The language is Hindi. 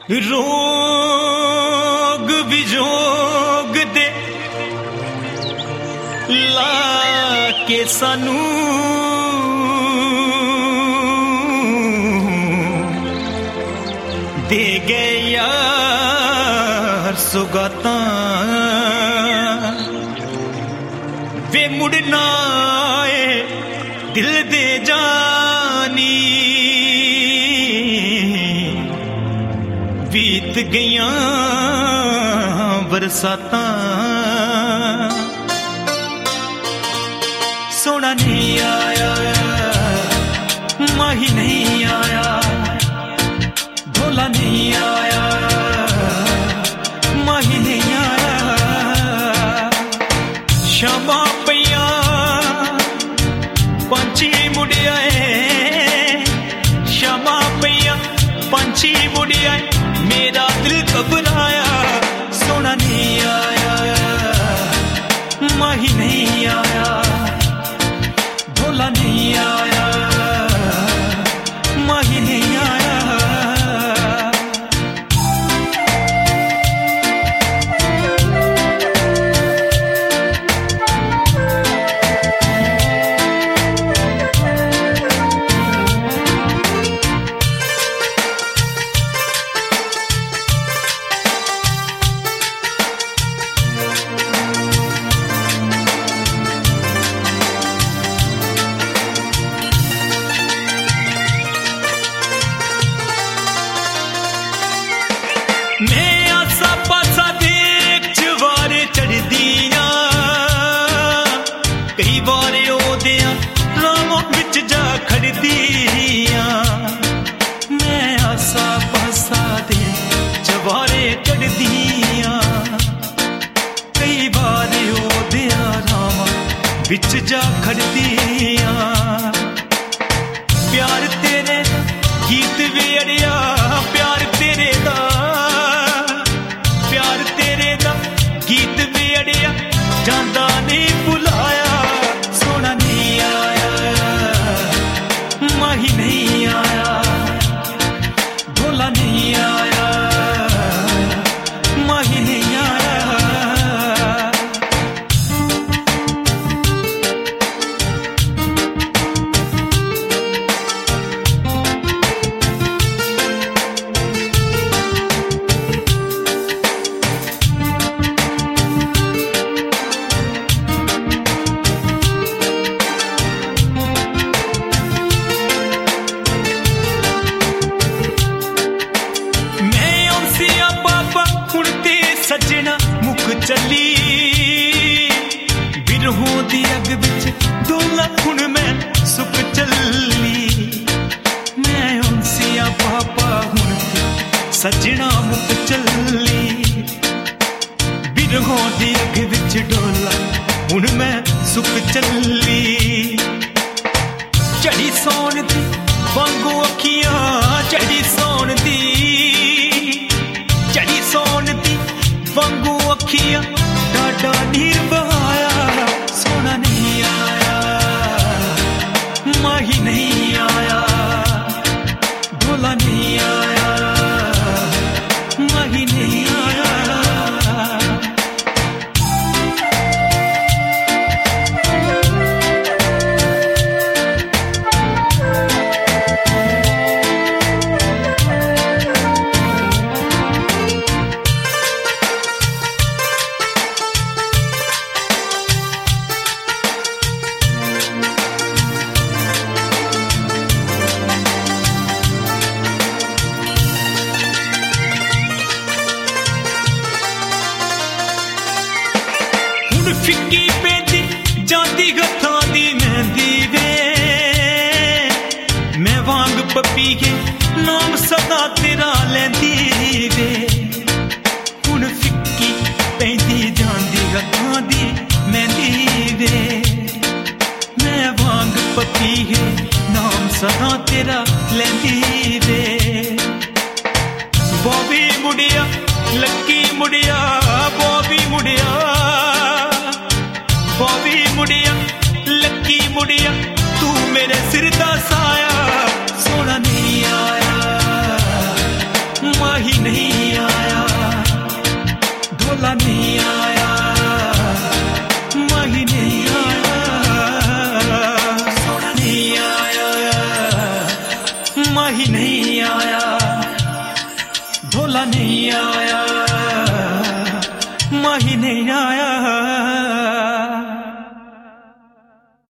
रोग विजोग दे ला के सानू दे गए यार सुगाता वे मुड़ना आए दिल दे जानी बीत गईया बरसाता सोना नहीं आया माही नहीं आया ढोला नहीं आया माही नहीं आया शामा पैया पंछी मुड़िया शामा पैया पंछी मुड़िया मेरा दिल घबराया सोना नहीं आया माही नहीं आया ढोला नहीं आया माही नहीं आया मैं आसा पासा देख जवारे चढ़ दिया कई बार ओदिया रामों बिच जा खड़ दिया मैं आसा पासा देख जवारे चढ़ दिया कई बार ओदिया रामों बिच जा खड़ दिया प्यार तेरे गीत वे अड़िया प्यार तेरे दा गीत भी अड़िया जांदा नहीं बुलाया सोना नहीं आया माही नहीं आया ढोला नहीं आया माही नहीं आया सजना मुक चली बिरहों दी अग बिच डोला हुण मैं सुक चली मैं उनसिया पापा हुण सजना मुक चली बिरहों दी अग बिच डोला हुण मैं सुक चली चढ़ी सौन दी वांगू अखियां चढ़ी सौन दी चढ़ी सौन दी वांगू अखियां डाडा नीर बहाया सोना नहीं आया माही नहीं आया ढोला नहीं आया माही नहीं आया फिक्की पेंदी जाती गत्थां दी मेहंदी वे मैं वांग पपी के नाम सदा तेरा लैंदी वे हुण फिक्की पेंदी जाती गत्थां दी मेहंदी वे मैं वांग पपी के नाम सदा तेरा लैंदी वे बॉबी मुड़िया लक्की मुड़िया बॉबी मुड़िया बॉबी मुड़िया लक्की मुड़िया तू मेरे सिर दा साया सोना नहीं आया माही नहीं ढोला नहीं आया, माही नहीं आया, सोना नहीं आया, माही नहीं आया, ढोला नहीं आया, माही नहीं आया।